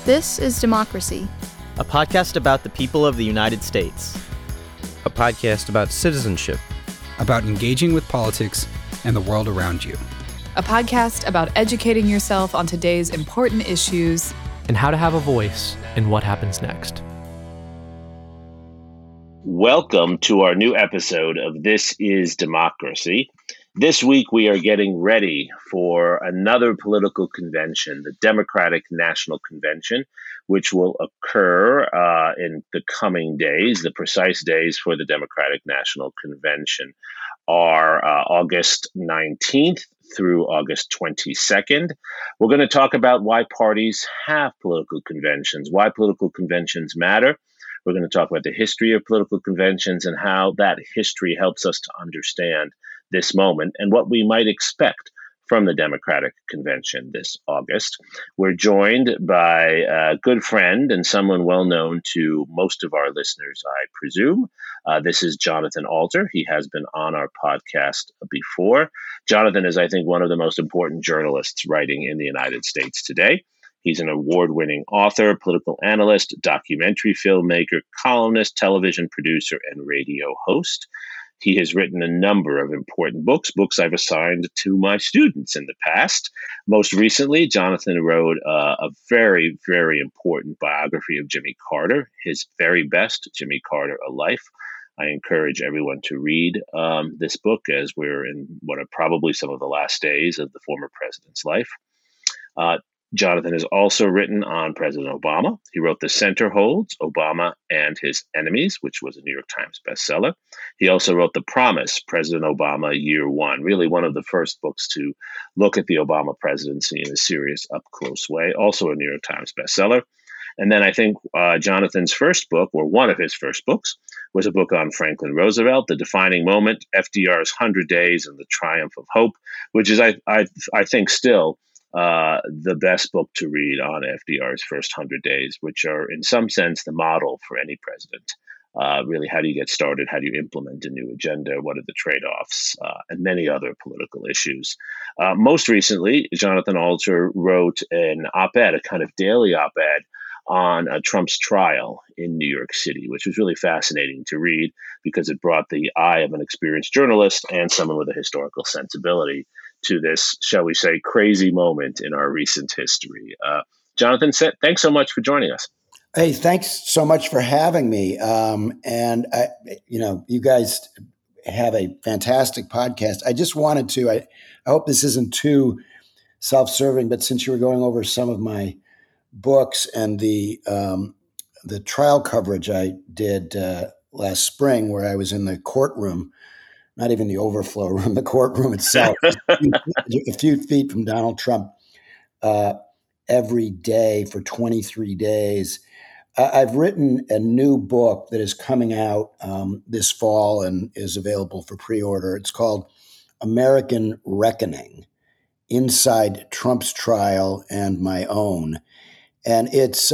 This is Democracy, a podcast about the people of the United States. A podcast about citizenship, about engaging with politics and the world around you. A podcast about educating yourself on today's important issues and how to have a voice in what happens next. Welcome to our new episode of This is Democracy. This week we are getting ready for another political convention, the Democratic National Convention, which will occur in the coming days. The precise days for the Democratic National Convention are August 19th through August 22nd. We're going to talk about why parties have political conventions, why political conventions matter. We're going to talk about the history of political conventions and how that history helps us to understand this moment and what we might expect from the Democratic Convention this August. We're joined by a good friend and someone well known to most of our listeners, I presume. This is Jonathan Alter. He has been on our podcast before. Jonathan is, I think, one of the most important journalists writing in the United States today. He's an award-winning author, political analyst, documentary filmmaker, columnist, television producer, and radio host. He has written a number of important books I've assigned to my students in the past. Most recently, Jonathan wrote a very, very important biography of Jimmy Carter, his very best, Jimmy Carter, A Life. I encourage everyone to read this book as we're in what are probably some of the last days of the former president's life. Jonathan has also written on President Obama. He wrote The Center Holds, Obama and His Enemies, which was a New York Times bestseller. He also wrote The Promise, President Obama, Year One, really one of the first books to look at the Obama presidency in a serious, up-close way, also a New York Times bestseller. And then I think Jonathan's first book, or one of his first books, was a book on Franklin Roosevelt, The Defining Moment, FDR's 100 Days and the Triumph of Hope, which is, I think, still the best book to read on FDR's first 100 days, which are in some sense the model for any president. Really, how do you get started? How do you implement a new agenda? What are the trade-offs? And many other political issues. Most recently, Jonathan Alter wrote an op-ed, a kind of daily op-ed on Trump's trial in New York City, which was really fascinating to read because it brought the eye of an experienced journalist and someone with a historical sensibility to this, shall we say, crazy moment in our recent history. Jonathan, thanks so much for joining us. Hey, thanks so much for having me. You guys have a fantastic podcast. I just wanted to, I hope this isn't too self-serving, but since you were going over some of my books and the trial coverage I did last spring, where I was in the courtroom, not even the overflow room, the courtroom itself, a few feet from Donald Trump every day for 23 days. I've written a new book that is coming out this fall and is available for pre-order. It's called American Reckoning, Inside Trump's Trial and My Own. And it's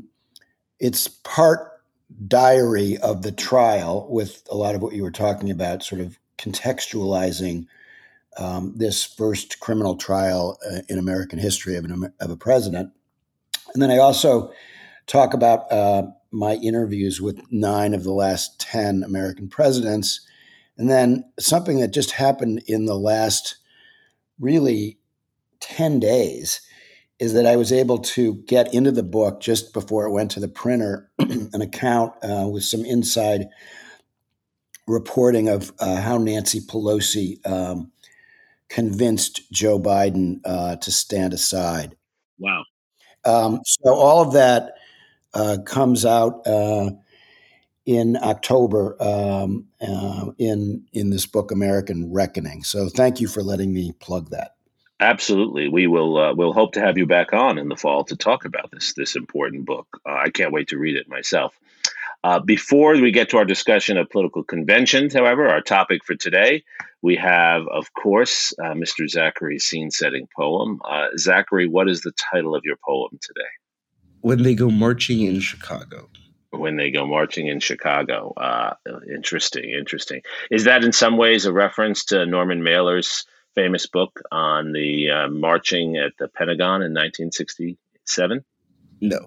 part diary of the trial with a lot of what you were talking about, sort of contextualizing this first criminal trial in American history of a president. And then I also talk about my interviews with 9 of the last 10 American presidents. And then something that just happened in the last really 10 days is that I was able to get into the book just before it went to the printer, an account with some inside reporting of how Nancy Pelosi convinced Joe Biden to stand aside. Wow. So all of that comes out in October in this book, American Reckoning. So thank you for letting me plug that. Absolutely. We'll hope to have you back on in the fall to talk about this important book. I can't wait to read it myself. Before we get to our discussion of political conventions, however, our topic for today, we have, of course, Mr. Zachary's scene-setting poem. Zachary, what is the title of your poem today? When They Go Marching in Chicago. When They Go Marching in Chicago. Interesting. Is that in some ways a reference to Norman Mailer's famous book on the marching at the Pentagon in 1967? No.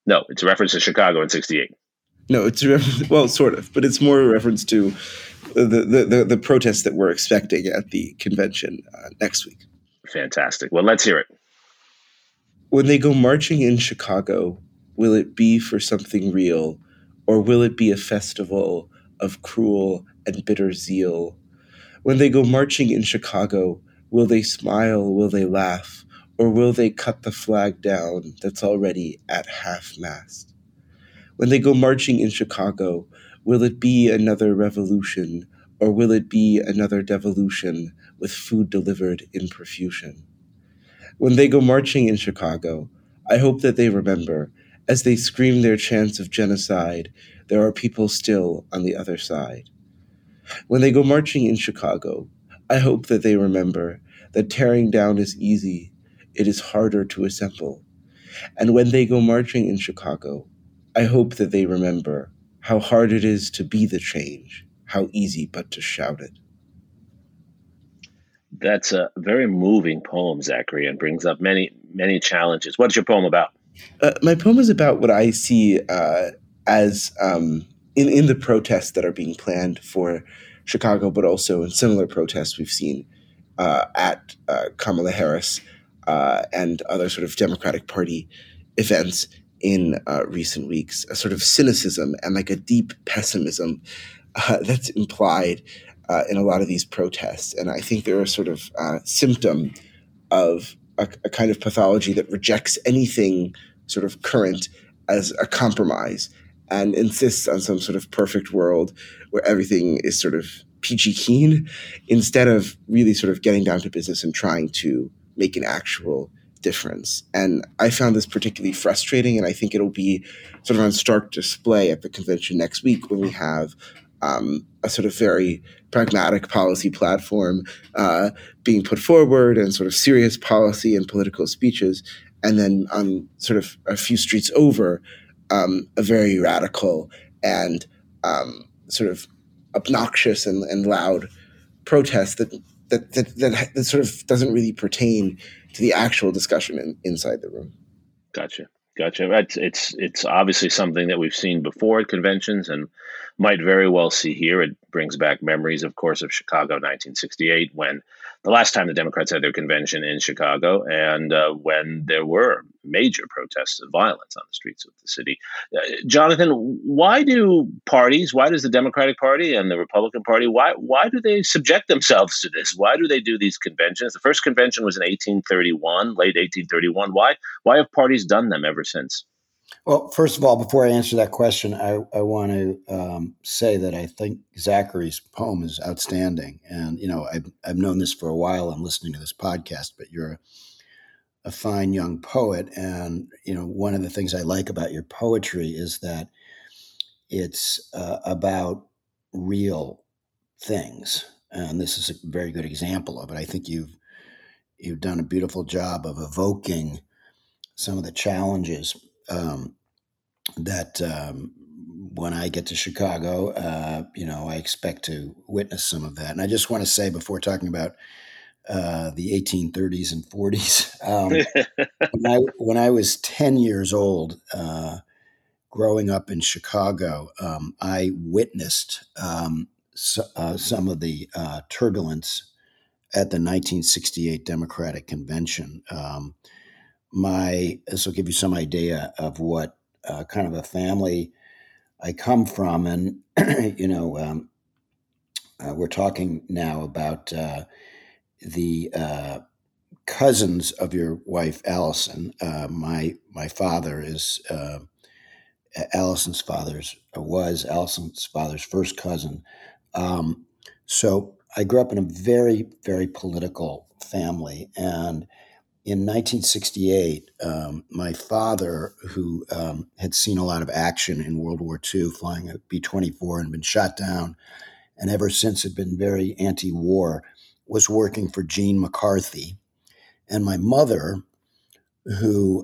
No, it's a reference to Chicago in '68. No, it's a well, sort of, but it's more a reference to the protests that we're expecting at the convention next week. Fantastic. Well, let's hear it. When they go marching in Chicago, will it be for something real, or will it be a festival of cruel and bitter zeal? When they go marching in Chicago, will they smile, will they laugh, or will they cut the flag down that's already at half-mast? When they go marching in Chicago, will it be another revolution, or will it be another devolution with food delivered in profusion? When they go marching in Chicago, I hope that they remember, as they scream their chants of genocide, there are people still on the other side. When they go marching in Chicago, I hope that they remember that tearing down is easy, it is harder to assemble. And when they go marching in Chicago, I hope that they remember how hard it is to be the change, how easy but to shout it. That's a very moving poem, Zachary, and brings up many, many challenges. What's your poem about? My poem is about what I see as in the protests that are being planned for Chicago, but also in similar protests we've seen at Kamala Harris and other sort of Democratic Party events in recent weeks, a sort of cynicism and like a deep pessimism that's implied in a lot of these protests. And I think they're a sort of symptom of a kind of pathology that rejects anything sort of current as a compromise and insists on some sort of perfect world where everything is sort of peachy keen, instead of really sort of getting down to business and trying to make an actual difference. And I found this particularly frustrating, and I think it'll be sort of on stark display at the convention next week when we have a sort of very pragmatic policy platform being put forward and sort of serious policy and political speeches. And then on sort of a few streets over, a very radical and sort of obnoxious and loud protest that sort of doesn't really pertain to the actual discussion inside the room. Gotcha. It's obviously something that we've seen before at conventions and might very well see here. It brings back memories, of course, of Chicago 1968, when the last time the Democrats had their convention in Chicago, and when there were major protests and violence on the streets of the city. Jonathan, why does the Democratic Party and the Republican Party, why do they subject themselves to this? Why do they do these conventions? The first convention was in 1831, late 1831. Why have parties done them ever since? Well, first of all, before I answer that question, I want to say that I think Zachary's poem is outstanding. And, I've known this for a while. I'm listening to this podcast, but you're a fine young poet. And, one of the things I like about your poetry is that it's about real things. And this is a very good example of it. I think you've done a beautiful job of evoking some of the challenges that when I get to Chicago, I expect to witness some of that. And I just want to say, before talking about the 1830s and 40s, when I was 10 years old, growing up in Chicago, I witnessed some of the turbulence at the 1968 Democratic Convention. This will give you some idea of what kind of a family I come from. And, we're talking now about the cousins of your wife, Allison. My father is Allison's father's first cousin. So I grew up in a very, very political family. And in 1968, my father, who had seen a lot of action in World War II, flying a B-24 and been shot down, and ever since had been very anti-war, was working for Gene McCarthy. And my mother, who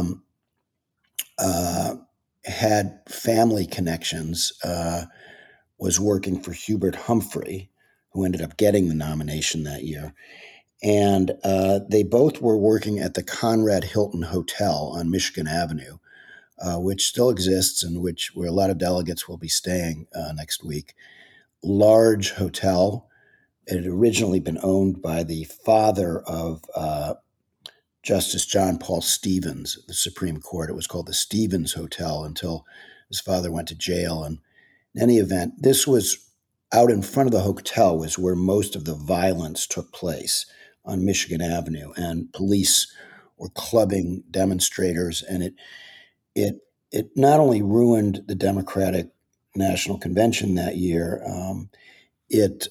had family connections, was working for Hubert Humphrey, who ended up getting the nomination that year. And they both were working at the Conrad Hilton Hotel on Michigan Avenue, which still exists and where a lot of delegates will be staying next week. Large hotel. It had originally been owned by the father of Justice John Paul Stevens, the Supreme Court. It was called the Stevens Hotel until his father went to jail. And in any event, this was out in front of the hotel was where most of the violence took place on Michigan Avenue, and police were clubbing demonstrators. And it not only ruined the Democratic National Convention that year, it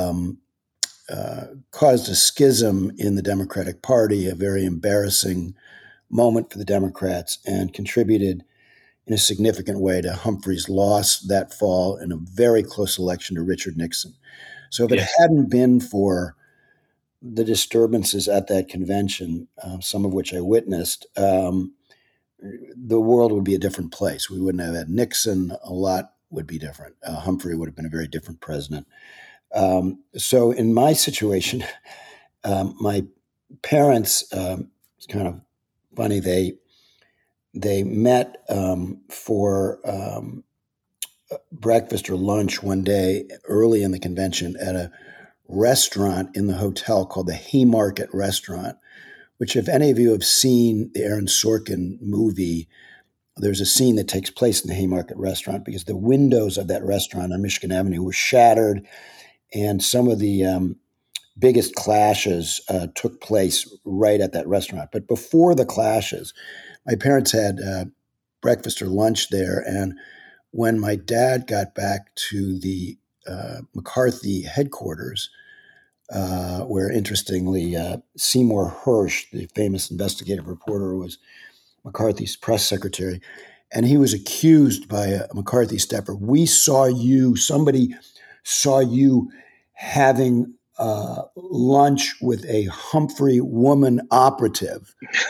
caused a schism in the Democratic Party, a very embarrassing moment for the Democrats, and contributed in a significant way to Humphrey's loss that fall in a very close election to Richard Nixon. So if it hadn't been for the disturbances at that convention, some of which I witnessed, the world would be a different place. We wouldn't have had Nixon. A lot would be different. Humphrey would have been a very different president. So in my situation, my parents, it's kind of funny, they met for breakfast or lunch one day early in the convention at a restaurant in the hotel called the Haymarket Restaurant, which if any of you have seen the Aaron Sorkin movie, there's a scene that takes place in the Haymarket Restaurant because the windows of that restaurant on Michigan Avenue were shattered, and some of the biggest clashes took place right at that restaurant. But before the clashes, my parents had breakfast or lunch there, and when my dad got back to the McCarthy headquarters, where interestingly Seymour Hersh, the famous investigative reporter, was McCarthy's press secretary, and he was accused by a McCarthy staffer. Somebody saw you having lunch with a Humphrey woman operative.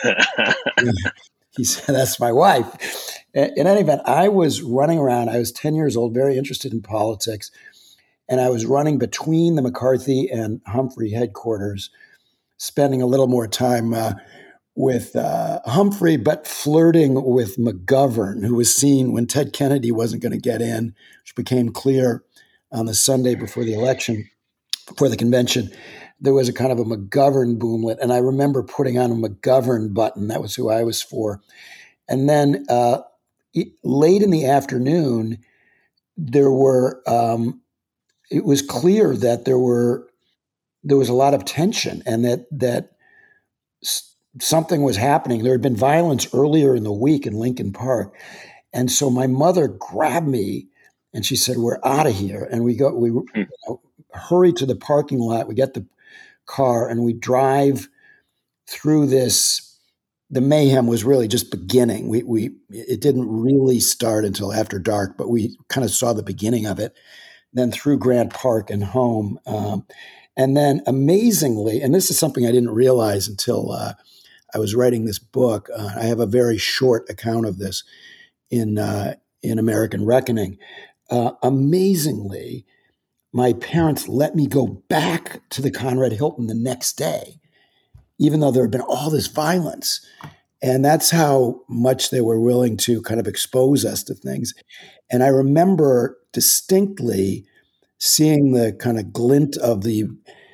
He said, that's my wife. In any event, I was running around. I was 10 years old, very interested in politics. And I was running between the McCarthy and Humphrey headquarters, spending a little more time with Humphrey, but flirting with McGovern, who was seen when Ted Kennedy wasn't going to get in, which became clear on the Sunday before the election, before the convention. There was a kind of a McGovern boomlet, and I remember putting on a McGovern button. That was who I was for. And then late in the afternoon, there were it was clear that there was a lot of tension, and that something was happening. There had been violence earlier in the week in Lincoln Park, and so my mother grabbed me and she said, "We're out of here." And we hurry to the parking lot. We get the car and we drive through this. The mayhem was really just beginning. It didn't really start until after dark, but we kind of saw the beginning of it. Then through Grant Park and home. And then amazingly, and this is something I didn't realize until I was writing this book. I have a very short account of this in American Reckoning. Amazingly, my parents let me go back to the Conrad Hilton the next day, even though there had been all this violence. And that's how much they were willing to kind of expose us to things. And I remember distinctly seeing the kind of glint of the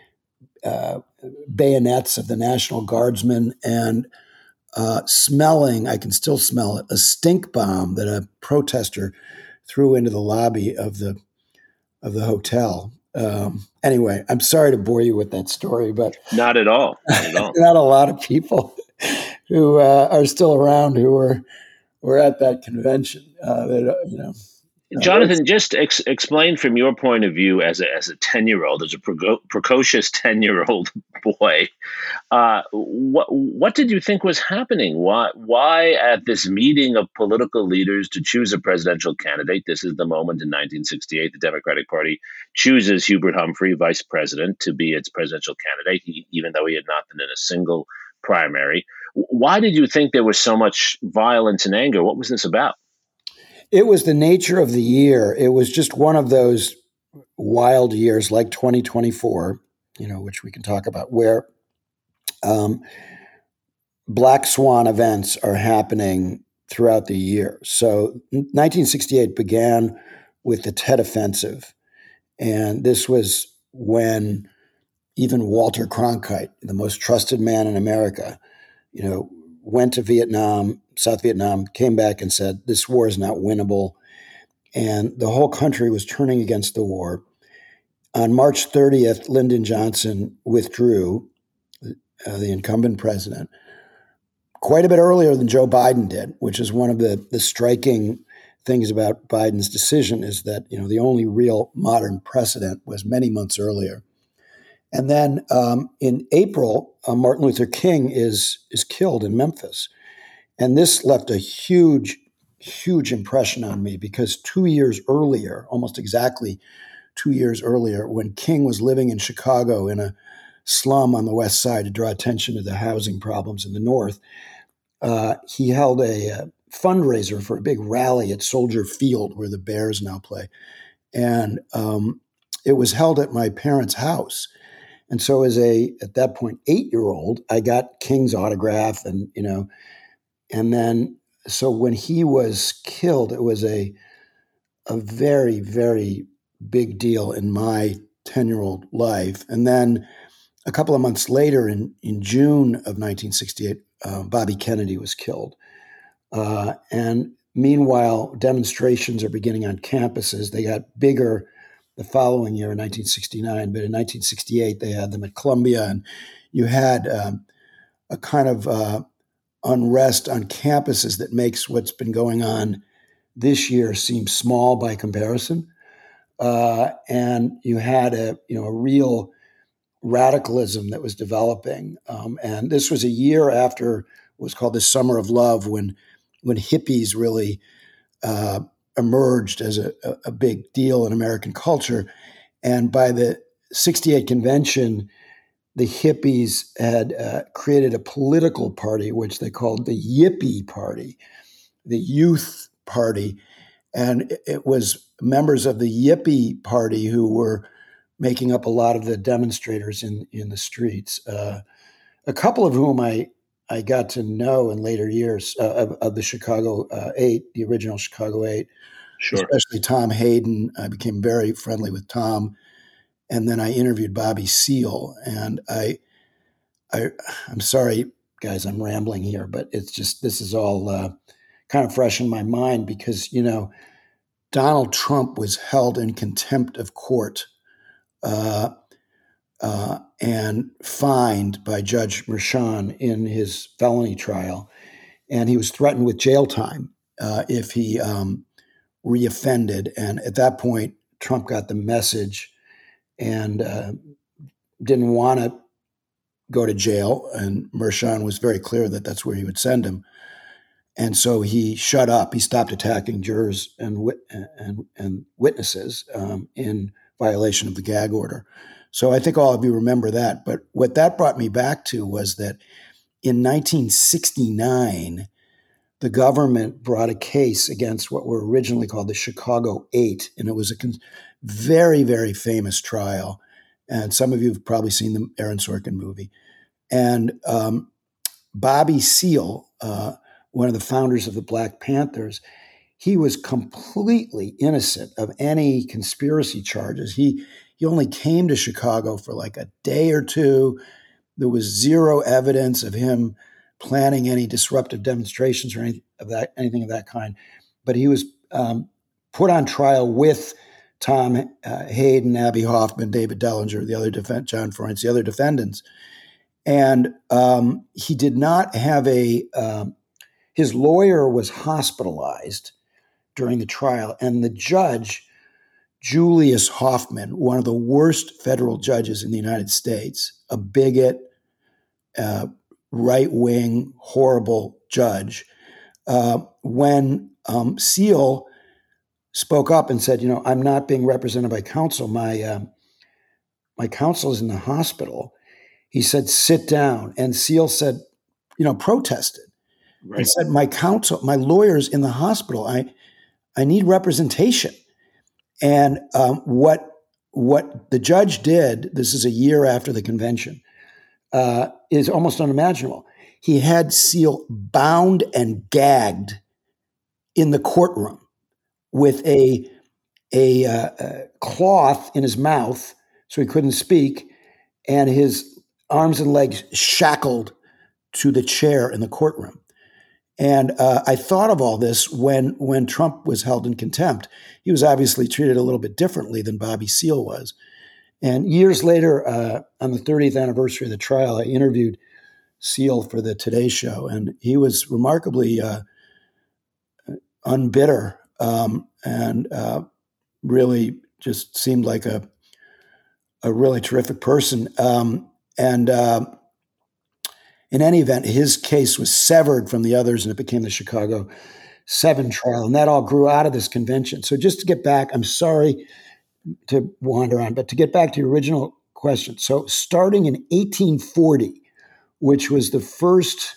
bayonets of the National Guardsmen and smelling, I can still smell it, a stink bomb that a protester threw into the lobby of the hotel. Anyway, I'm sorry to bore you with that story, but Not at all. Not at all. not a lot of people who are still around who were at that convention. Jonathan, just explain from your point of view as a 10-year-old, as a precocious 10-year-old boy, what did you think was happening? Why at this meeting of political leaders to choose a presidential candidate? This is the moment in 1968 the Democratic Party chooses Hubert Humphrey, vice president, to be its presidential candidate, even though he had not been in a single primary. Why did you think there was so much violence and anger? What was this about? It was the nature of the year. It was just one of those wild years like 2024, which we can talk about, where black swan events are happening throughout the year. So 1968 began with the Tet Offensive. And this was when even Walter Cronkite, the most trusted man in America, went to Vietnam, South Vietnam, came back and said, this war is not winnable. And the whole country was turning against the war. On March 30th, Lyndon Johnson withdrew, the incumbent president, quite a bit earlier than Joe Biden did, which is one of the striking things about Biden's decision is that, the only real modern precedent was many months earlier. And then in April, Martin Luther King is killed in Memphis. And this left a huge, huge impression on me because 2 years earlier, almost exactly 2 years earlier, when King was living in Chicago in a slum on the west side to draw attention to the housing problems in the north, he held a fundraiser for a big rally at Soldier Field where the Bears now play. And it was held at my parents' house. And so as at that point, 8-year-old, I got King's autograph and then, so when he was killed, it was a very, very big deal in my 10-year-old life. And then a couple of months later, in June of 1968, Bobby Kennedy was killed. And meanwhile, demonstrations are beginning on campuses. They got bigger the following year in 1969, but in 1968, they had them at Columbia. And you had a kind of unrest on campuses that makes what's been going on this year seem small by comparison. And you had a real radicalism that was developing. And this was a year after what was called the Summer of Love, when hippies really emerged as a big deal in American culture. And by the 68 convention, the hippies had created a political party, which they called the Yippie Party, the Youth Party. And it was members of the Yippie Party who were making up a lot of the demonstrators in the streets. A couple of whom I got to know in later years of the Chicago 8, the original Chicago 8, Sure. Especially Tom Hayden. I became very friendly with Tom. And then I interviewed Bobby Seale. And I'm sorry, guys, I'm rambling here, but it's just, this is all kind of fresh in my mind because, Donald Trump was held in contempt of court and fined by Judge Merchan in his felony trial. And he was threatened with jail time if he reoffended. And at that point, Trump got the message and didn't want to go to jail. And Merchan was very clear that that's where he would send him. And so he shut up. He stopped attacking jurors and witnesses in violation of the gag order. So I think all of you remember that. But what that brought me back to was that in 1969, the government brought a case against what were originally called the Chicago 8. And it was a very, very famous trial. And some of you have probably seen the Aaron Sorkin movie. And Bobby Seale, one of the founders of the Black Panthers, he was completely innocent of any conspiracy charges. He only came to Chicago for like a day or two. There was zero evidence of him planning any disruptive demonstrations or anything of that kind. But he was put on trial with Tom Hayden, Abby Hoffman, David Dellinger, the other John Florence, the other defendants. And he did not have his lawyer was hospitalized during the trial, and the judge, Julius Hoffman, one of the worst federal judges in the United States, a bigot, right-wing, horrible judge, when Seale spoke up and said, I'm not being represented by counsel. My counsel is in the hospital. He said, sit down. And Seale said, protested. Right. And said, my lawyer's in the hospital. I need representation. And what the judge did, this is a year after the convention, is almost unimaginable. He had Seale bound and gagged in the courtroom with a cloth in his mouth so he couldn't speak, and his arms and legs shackled to the chair in the courtroom. And I thought of all this when Trump was held in contempt. He was obviously treated a little bit differently than Bobby Seale was. And years later, on the 30th anniversary of the trial, I interviewed Seale for the Today Show, and he was remarkably unbitter and really just seemed like a really terrific person. In any event, his case was severed from the others, and it became the Chicago 7 trial, and that all grew out of this convention. So just to get back, I'm sorry to wander on, but to get back to your original question. So starting in 1840, which was the first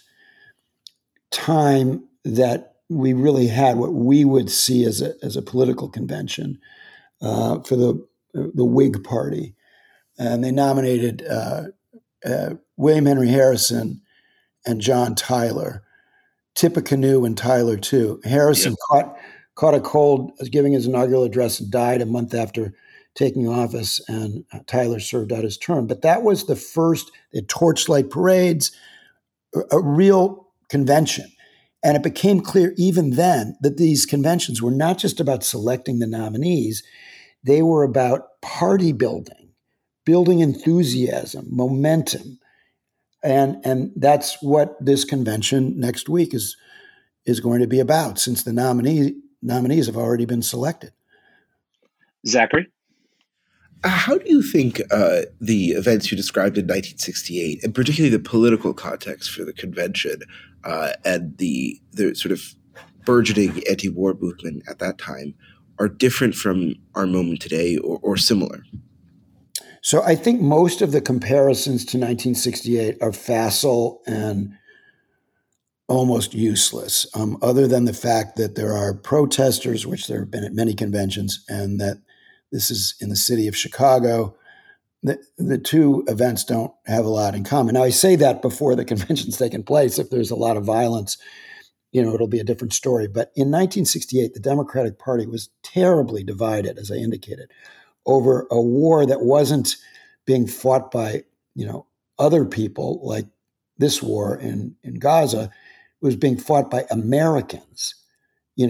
time that we really had what we would see as a political convention for the Whig Party, and they nominated William Henry Harrison and John Tyler, Tippecanoe and Tyler too. Harrison caught a cold, was giving his inaugural address, and died a month after taking office, and Tyler served out his term. But that was the first, the torchlight parades, a real convention. And it became clear even then that these conventions were not just about selecting the nominees, they were about party building enthusiasm, momentum. And that's what this convention next week is going to be about, since the nominees have already been selected. Zachary? How do you think the events you described in 1968, and particularly the political context for the convention and the sort of burgeoning anti-war movement at that time, are different from our moment today or similar? So I think most of the comparisons to 1968 are facile and almost useless, other than the fact that there are protesters, which there have been at many conventions, and that this is in the city of Chicago. The two events don't have a lot in common. Now, I say that before the convention's taken place. If there's a lot of violence, it'll be a different story. But in 1968, the Democratic Party was terribly divided, as I indicated, over a war that wasn't being fought by, other people like this war in Gaza. It was being fought by Americans. In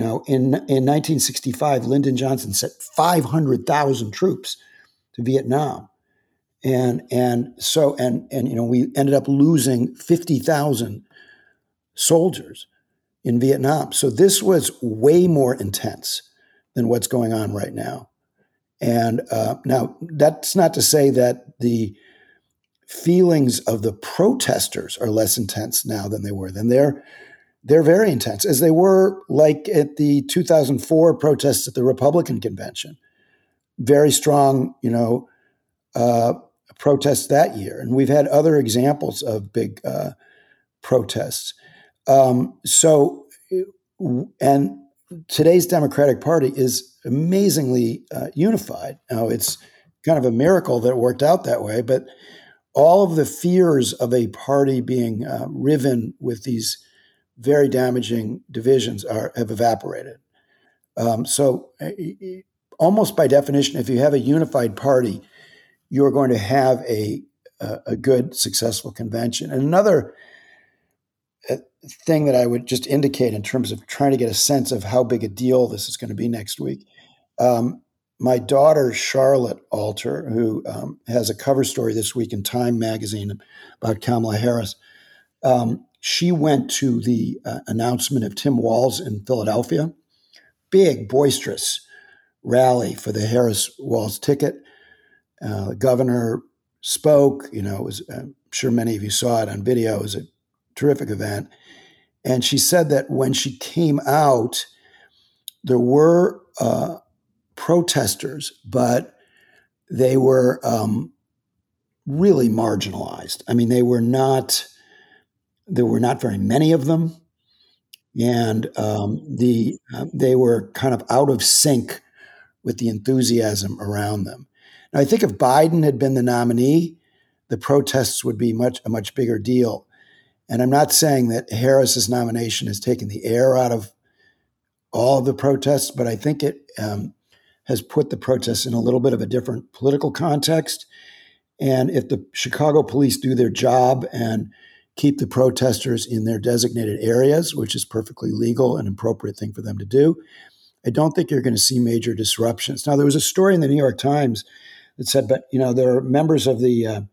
1965, Lyndon Johnson sent 500,000 troops to Vietnam. And we ended up losing 50,000 soldiers in Vietnam. So this was way more intense than what's going on right now. And now that's not to say that the feelings of the protesters are less intense now than they were then. They're very intense, as they were like at the 2004 protests at the Republican convention. Very strong, protests that year. And we've had other examples of big protests. And today's Democratic Party is amazingly unified. Now, it's kind of a miracle that it worked out that way, but all of the fears of a party being riven with these very damaging divisions have evaporated. Almost by definition, if you have a unified party, you're going to have a good, successful convention. And another thing that I would just indicate in terms of trying to get a sense of how big a deal this is going to be next week. My daughter, Charlotte Alter, who has a cover story this week in Time magazine about Kamala Harris, she went to the announcement of Tim Walz in Philadelphia. Big, boisterous rally for the Harris-Walz ticket. The governor spoke. I'm sure many of you saw it on video. It was a terrific event. And she said that when she came out, there were protesters, but they were really marginalized. I mean, there were not very many of them, and they were kind of out of sync with the enthusiasm around them. Now, I think if Biden had been the nominee, the protests would be a much bigger deal. And I'm not saying that Harris's nomination has taken the air out of all of the protests, but I think it has put the protests in a little bit of a different political context. And if the Chicago police do their job and keep the protesters in their designated areas, which is perfectly legal and appropriate thing for them to do, I don't think you're going to see major disruptions. Now, there was a story in the New York Times that said, but there are members of the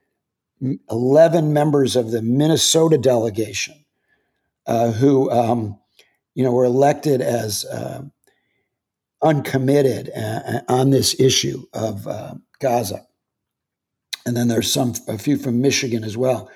11 members of the Minnesota delegation who were elected as uncommitted on this issue of Gaza. And then there's a few from Michigan as well.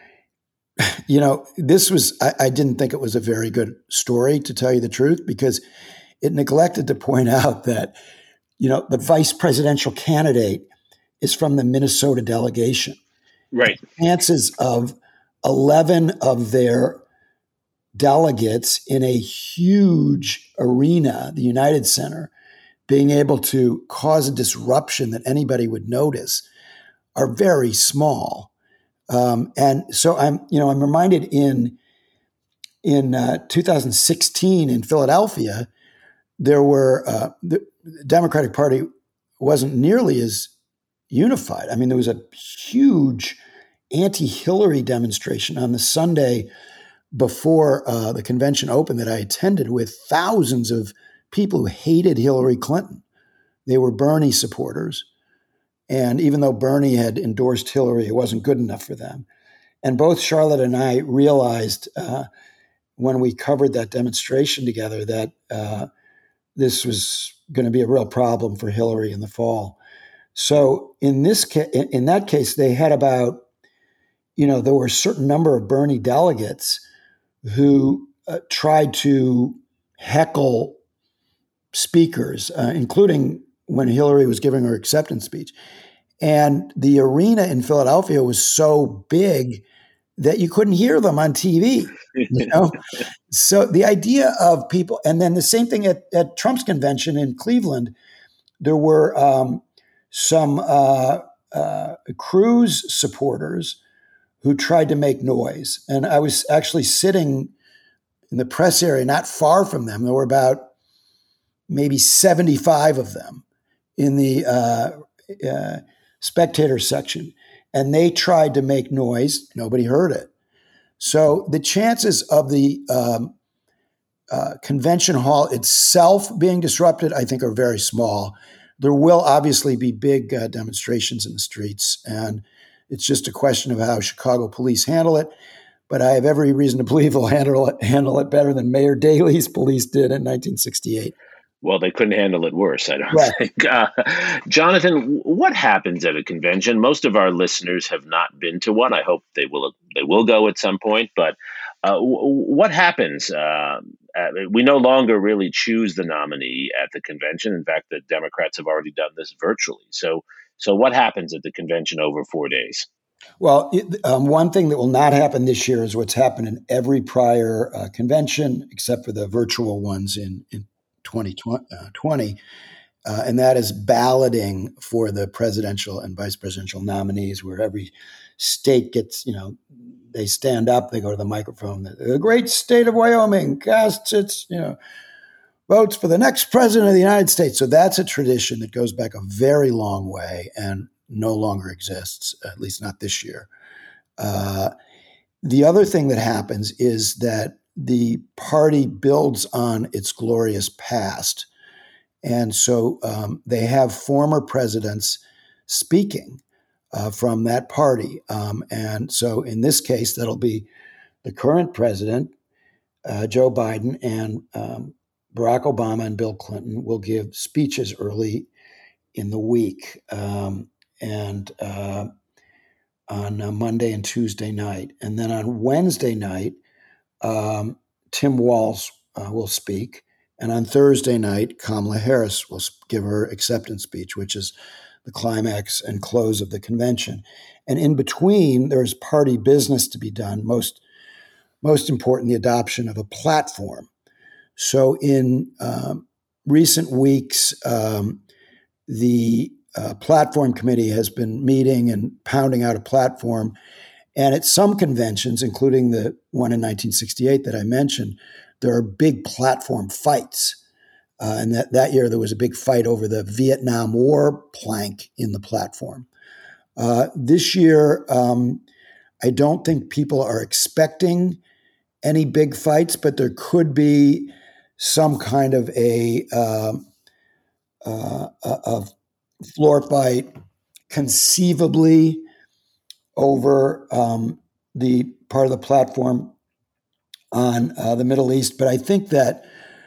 This was, I didn't think it was a very good story, to tell you the truth, because it neglected to point out that, the vice presidential candidate is from the Minnesota delegation. Right. The chances of 11 of their delegates in a huge arena, the United Center, being able to cause a disruption that anybody would notice are very small. And so I'm reminded in 2016 in Philadelphia, there were the Democratic Party wasn't nearly as unified. I mean, there was a huge anti-Hillary demonstration on the Sunday before the convention opened that I attended, with thousands of people who hated Hillary Clinton. They were Bernie supporters. And even though Bernie had endorsed Hillary, it wasn't good enough for them. And both Charlotte and I realized when we covered that demonstration together that this was going to be a real problem for Hillary in the fall. So in that case, they had about, there were a certain number of Bernie delegates who tried to heckle speakers, including when Hillary was giving her acceptance speech. And the arena in Philadelphia was so big that you couldn't hear them on TV. So the idea of people, and then the same thing at Trump's convention in Cleveland, there were some Cruz supporters who tried to make noise. And I was actually sitting in the press area not far from them. There were about maybe 75 of them in the spectator section. And they tried to make noise. Nobody heard it. So the chances of the convention hall itself being disrupted, I think, are very small. There will obviously be big demonstrations in the streets, and it's just a question of how Chicago police handle it. But I have every reason to believe they'll handle it better than Mayor Daley's police did in 1968. Well, they couldn't handle it worse, I don't think. Jonathan, what happens at a convention? Most of our listeners have not been to one. I hope they will go at some point. But what happens? We no longer really choose the nominee at the convention. In fact, the Democrats have already done this virtually. So what happens at the convention over 4 days? Well, one thing that will not happen this year is what's happened in every prior convention, except for the virtual ones in 2020, and that is balloting for the presidential and vice presidential nominees, where every state gets, they stand up, they go to the microphone. The great state of Wyoming casts its, votes for the next president of the United States. So that's a tradition that goes back a very long way and no longer exists, at least not this year. The other thing that happens is that the party builds on its glorious past. And so they have former presidents speaking from that party. And so in this case, that'll be the current president, Joe Biden, and Barack Obama and Bill Clinton will give speeches early in the week and on Monday and Tuesday night. And then on Wednesday night, Tim Walz will speak. And on Thursday night, Kamala Harris will give her acceptance speech, which is the climax and close of the convention. And in between, there's party business to be done. Most important, the adoption of a platform. So in recent weeks, the platform committee has been meeting and pounding out a platform. And at some conventions, including the one in 1968 that I mentioned, there are big platform fights. And that year there was a big fight over the Vietnam War plank in the platform. This year, I don't think people are expecting any big fights, but there could be some kind of a floor fight, conceivably over the part of the platform on the Middle East. But I think that,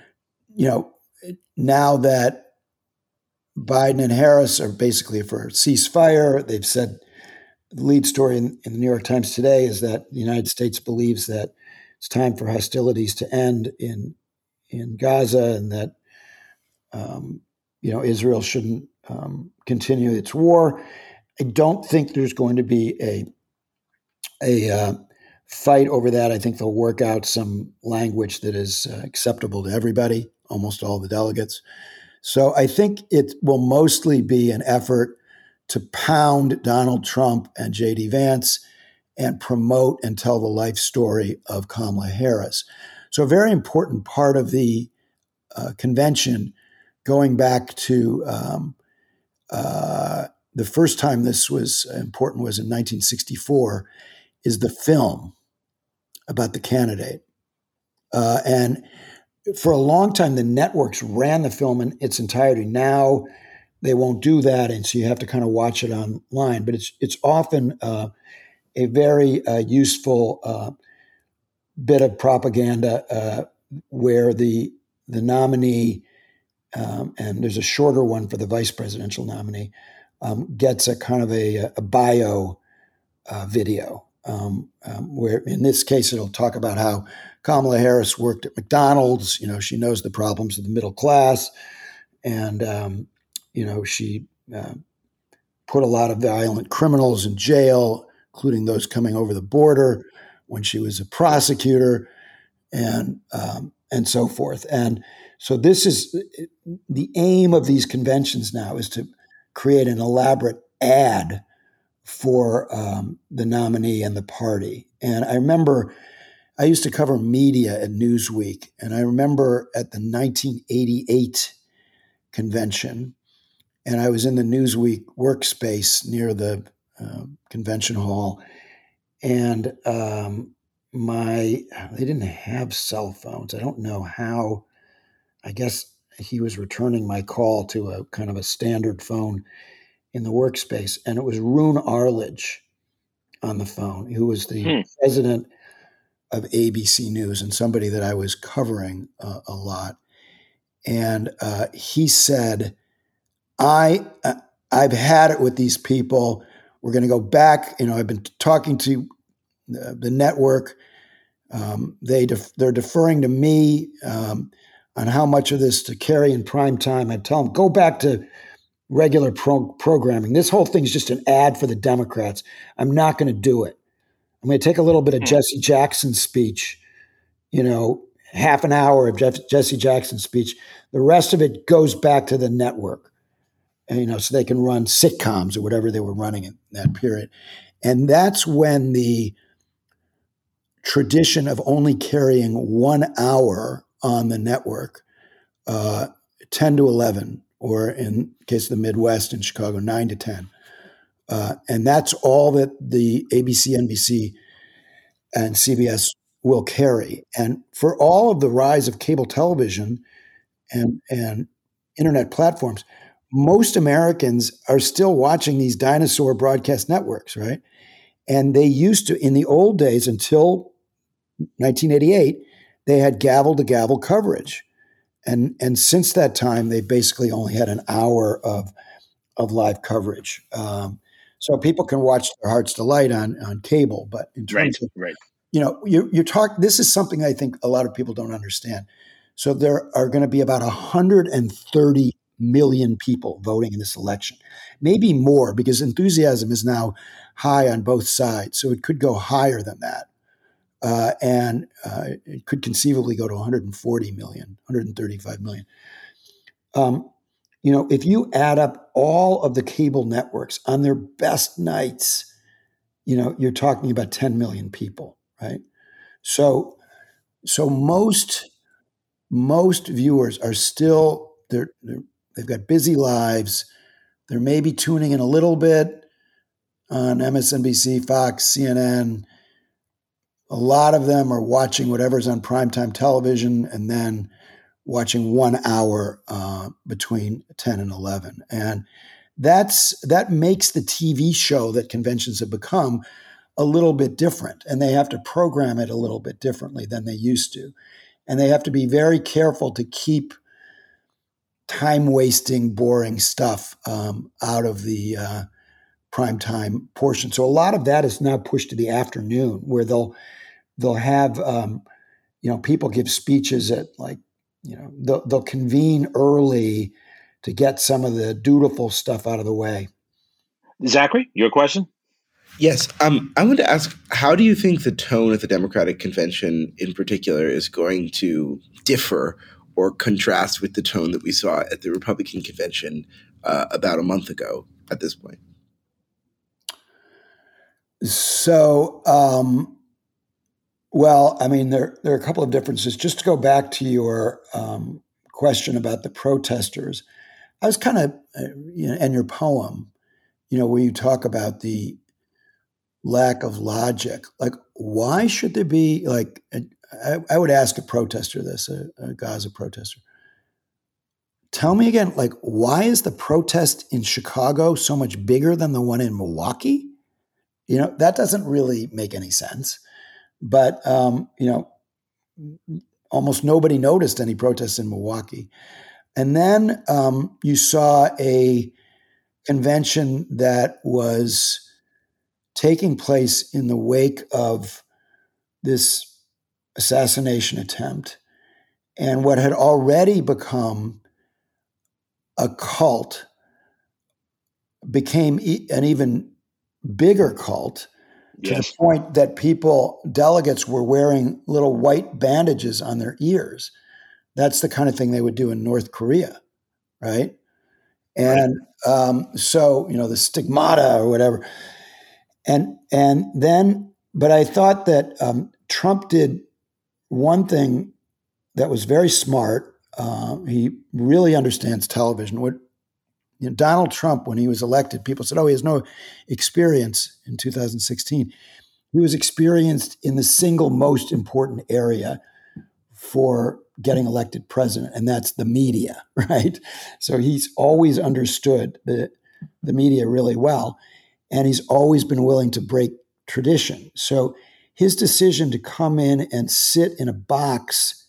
now that Biden and Harris are basically for a ceasefire, they've said the lead story in the New York Times today is that the United States believes that it's time for hostilities to end in Gaza, and that Israel shouldn't continue its war. I don't think there's going to be a fight over that. I think they'll work out some language that is acceptable to everybody, almost all the delegates. So I think it will mostly be an effort to pound Donald Trump and J.D. Vance and promote and tell the life story of Kamala Harris. So a very important part of the convention, going back to the first time this was important was in 1964, is the film about the candidate. And for a long time, the networks ran the film in its entirety. Now they won't do that, and so you have to kind of watch it online. But it's often a very useful bit of propaganda where the nominee, and there's a shorter one for the vice presidential nominee, gets a kind of a bio video, where in this case it'll talk about how Kamala Harris worked at McDonald's. She knows the problems of the middle class, and she put a lot of violent criminals in jail, including those coming over the border when she was a prosecutor, and so forth. And so this is the aim of these conventions now, is to create an elaborate ad for the nominee and the party. And I remember I used to cover media at Newsweek, and I remember at the 1988 convention, and I was in the Newsweek workspace near the convention hall, and they didn't have cell phones. I don't know how. I guess he was returning my call to a kind of a standard phone in the workspace, and it was Roone Arledge on the phone, who was the president of ABC News and somebody that I was covering a lot. And he said, I've had it with these people. We're going to go back. I've been talking to the network. They're deferring to me on how much of this to carry in prime time. I tell them, go back to regular programming. This whole thing is just an ad for the Democrats. I'm not going to do it. I'm going to take a little bit of Jesse Jackson's speech, half an hour of Jesse Jackson's speech. The rest of it goes back to the network, so they can run sitcoms or whatever they were running in that period. And that's when the tradition of only carrying 1 hour on the network, 10 to 11, or in the case of the Midwest in Chicago, 9 to 10. And that's all that the ABC, NBC, and CBS will carry. And for all of the rise of cable television and internet platforms, most Americans are still watching these dinosaur broadcast networks, right? And they used to, in the old days, until 1988, they had gavel-to-gavel coverage. And since that time, they basically only had an hour of live coverage. So people can watch their heart's delight on cable, but in terms of, you're talking, this is something I think a lot of people don't understand. So there are going to be about 130 million people voting in this election, maybe more, because enthusiasm is now high on both sides. So it could go higher than that. And it could conceivably go to 140 million, 135 million. If you add up all of the cable networks on their best nights, you're talking about 10 million people, right? So most most viewers are still, they've got busy lives. They're maybe tuning in a little bit on MSNBC, Fox, CNN. A lot of them are watching whatever's on primetime television and then watching 1 hour between 10 and 11. And that makes the TV show that conventions have become a little bit different. And they have to program it a little bit differently than they used to. And they have to be very careful to keep time-wasting, boring stuff out of the primetime portion. So a lot of that is now pushed to the afternoon, where they'll have people give speeches at they'll convene early to get some of the dutiful stuff out of the way. Zachary, your question? Yes. I wanted to ask, how do you think the tone at the Democratic Convention in particular is going to differ or contrast with the tone that we saw at the Republican Convention about a month ago at this point? So, there are a couple of differences. Just to go back to your question about the protesters, I was kind of, and your poem, where you talk about the lack of logic. Like, why should there be, I would ask a protester this, a Gaza protester. Tell me again, why is the protest in Chicago so much bigger than the one in Milwaukee? That doesn't really make any sense. But, almost nobody noticed any protests in Milwaukee. And then you saw a convention that was taking place in the wake of this assassination attempt, and what had already become a cult became an even bigger cult, to the point that delegates were wearing little white bandages on their ears. That's the kind of thing they would do in North Korea, right? And so, the stigmata or whatever. And then, but I thought that Trump did one thing that was very smart. He really understands television. Donald Trump, when he was elected, people said, he has no experience in 2016. He was experienced in the single most important area for getting elected president, and that's the media, right? So he's always understood the media really well, and he's always been willing to break tradition. So his decision to come in and sit in a box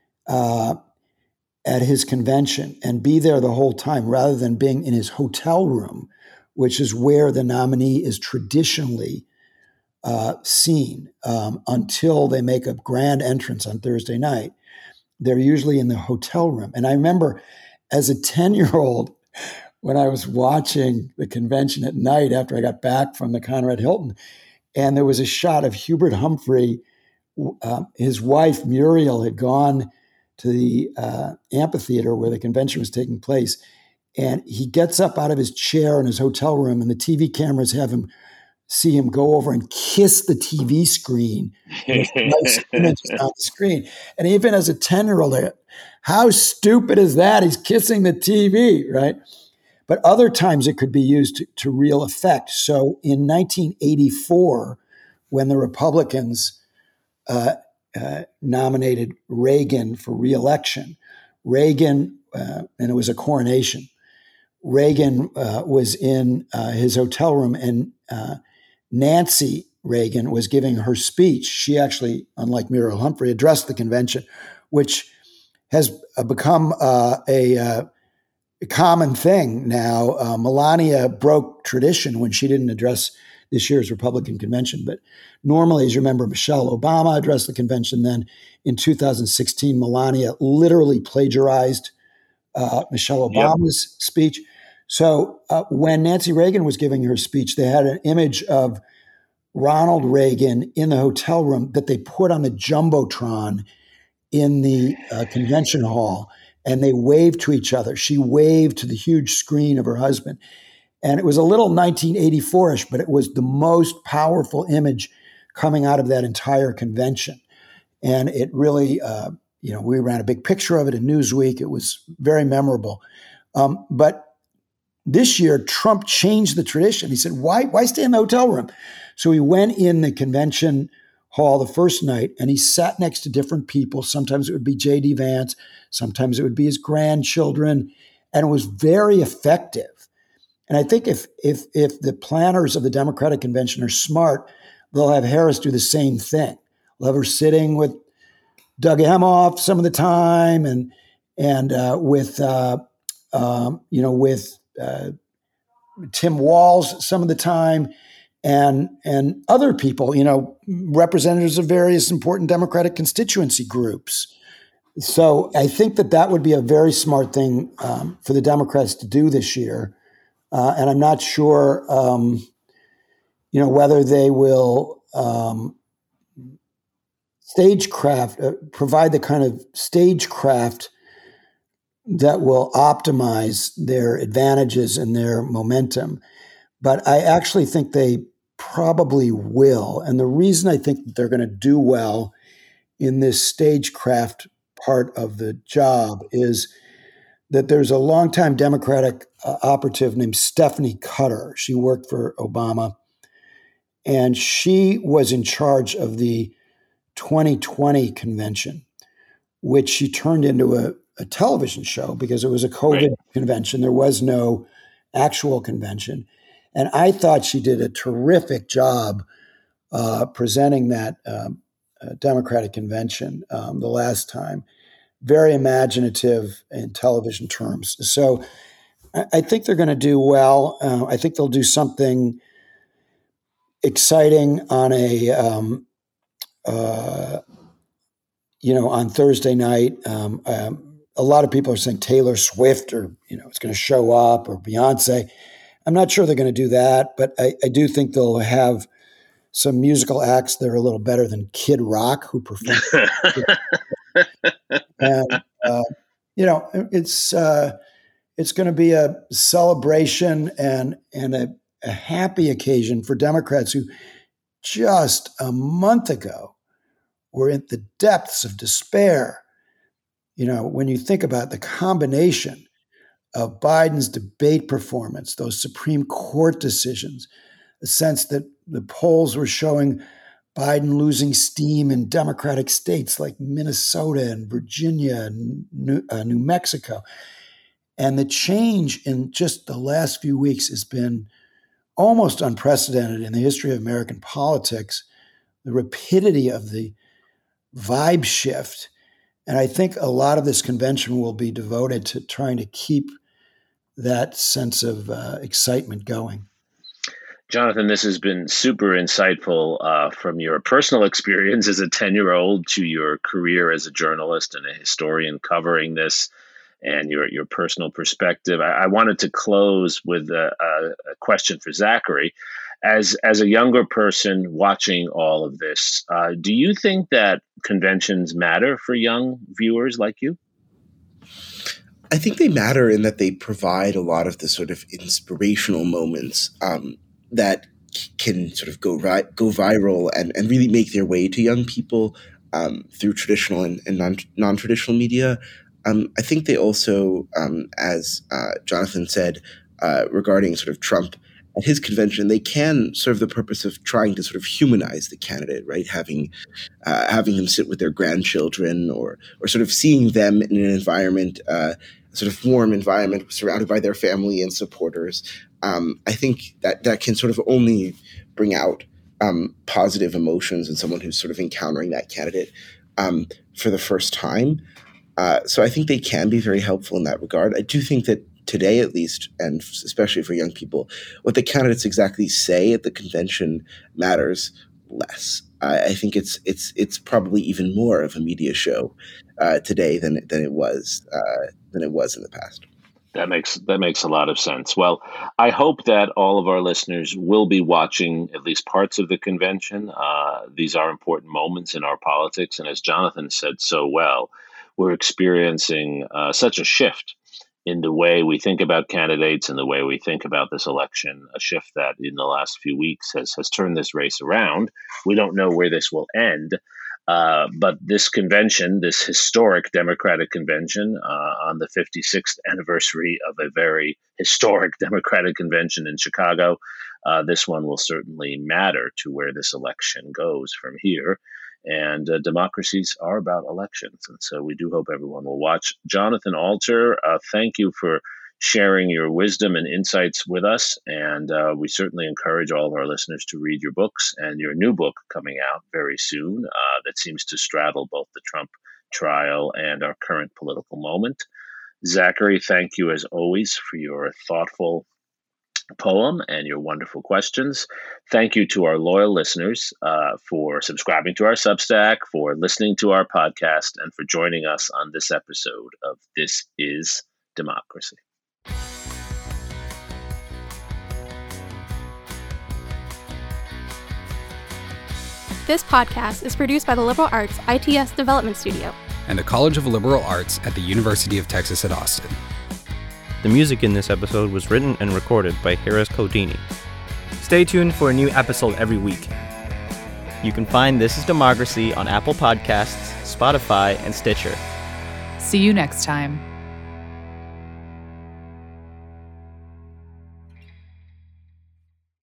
at his convention and be there the whole time, rather than being in his hotel room, which is where the nominee is traditionally seen until they make a grand entrance on Thursday night. They're usually in the hotel room. And I remember as a 10-year-old, when I was watching the convention at night after I got back from the Conrad Hilton, and there was a shot of Hubert Humphrey. His wife, Muriel, had gone to the amphitheater where the convention was taking place. And he gets up out of his chair in his hotel room, and the TV cameras have him see him go over and kiss the TV screen. Nice images on the screen. And even as a 10-year-old, how stupid is that? He's kissing the TV, right? But other times it could be used to real effect. So in 1984, when the Republicans nominated Reagan for re-election, and it was a coronation, Reagan was in his hotel room, and Nancy Reagan was giving her speech. She actually, unlike Muriel Humphrey, addressed the convention, which has become a common thing now. Melania broke tradition when she didn't address this year's Republican convention. But normally, as you remember, Michelle Obama addressed the convention. Then in 2016, Melania literally plagiarized Michelle Obama's speech. So when Nancy Reagan was giving her speech, they had an image of Ronald Reagan in the hotel room that they put on the Jumbotron in the convention hall, and they waved to each other. She waved to the huge screen of her husband. And it was a little 1984-ish, but it was the most powerful image coming out of that entire convention. And it really, We ran a big picture of it in Newsweek. It was very memorable. But this year, Trump changed the tradition. He said, why stay in the hotel room? So he went in the convention hall the first night, and he sat next to different people. Sometimes it would be J.D. Vance. Sometimes it would be his grandchildren. And it was very effective. And I think if the planners of the Democratic Convention are smart, they'll have Harris do the same thing. They'll have her sitting with Doug Emhoff some of the time, and with Tim Walz some of the time, and other people, representatives of various important Democratic constituency groups. So I think that would be a very smart thing for the Democrats to do this year, and I'm not sure, whether they will provide the kind of stagecraft that will optimize their advantages and their momentum. But I actually think they probably will. And the reason I think that they're going to do well in this stagecraft part of the job is that there's a longtime Democratic operative named Stephanie Cutter. She worked for Obama, and she was in charge of the 2020 convention, which she turned into a television show because it was a COVID convention. There was no actual convention. And I thought she did a terrific job presenting that Democratic convention the last time. Very imaginative in television terms. So I think they're going to do well. I think they'll do something exciting on on Thursday night. A lot of people are saying Taylor Swift is going to show up, or Beyonce. I'm not sure they're going to do that, but I do think they'll have some musical acts that are a little better than Kid Rock, who performed. And it's going to be a celebration and a happy occasion for Democrats who just a month ago were in the depths of despair. When you think about the combination of Biden's debate performance, those Supreme Court decisions, the sense that the polls were showing Biden losing steam in Democratic states like Minnesota and Virginia and New Mexico. And the change in just the last few weeks has been almost unprecedented in the history of American politics, the rapidity of the vibe shift. And I think a lot of this convention will be devoted to trying to keep that sense of excitement going. Jonathan, this has been super insightful from your personal experience as a 10-year-old to your career as a journalist and a historian covering this, and your personal perspective. I wanted to close with a question for Zachary. As a younger person watching all of this, do you think that conventions matter for young viewers like you? I think they matter in that they provide a lot of the sort of inspirational moments that can sort of go viral and really make their way to young people through traditional and non-traditional media. I think they also, as Jonathan said, regarding sort of Trump at his convention, they can serve the purpose of trying to sort of humanize the candidate, right? Having them sit with their grandchildren or sort of seeing them in an environment, sort of warm environment surrounded by their family and supporters. I think that can sort of only bring out positive emotions in someone who's sort of encountering that candidate for the first time. So I think they can be very helpful in that regard. I do think that today, at least, and especially for young people, what the candidates exactly say at the convention matters less. I think it's probably even more of a media show today than it was in the past. That makes a lot of sense. Well, I hope that all of our listeners will be watching at least parts of the convention. These are important moments in our politics, and as Jonathan said so well, we're experiencing such a shift in the way we think about candidates and the way we think about this election, a shift that in the last few weeks has turned this race around. We don't know where this will end, But this convention, this historic Democratic convention on the 56th anniversary of a very historic Democratic convention in Chicago, this one will certainly matter to where this election goes from here. And democracies are about elections. And so we do hope everyone will watch. Jonathan Alter, thank you for sharing your wisdom and insights with us. And we certainly encourage all of our listeners to read your books and your new book coming out very soon that seems to straddle both the Trump trial and our current political moment. Zachary, thank you as always for your thoughtful poem and your wonderful questions. Thank you to our loyal listeners for subscribing to our Substack, for listening to our podcast, and for joining us on this episode of This is Democracy. This podcast is produced by the Liberal Arts ITS Development Studio and the College of Liberal Arts at the University of Texas at Austin. The music in this episode was written and recorded by Harris Codini. Stay tuned for a new episode every week. You can find This is Democracy on Apple Podcasts, Spotify, and Stitcher. See you next time.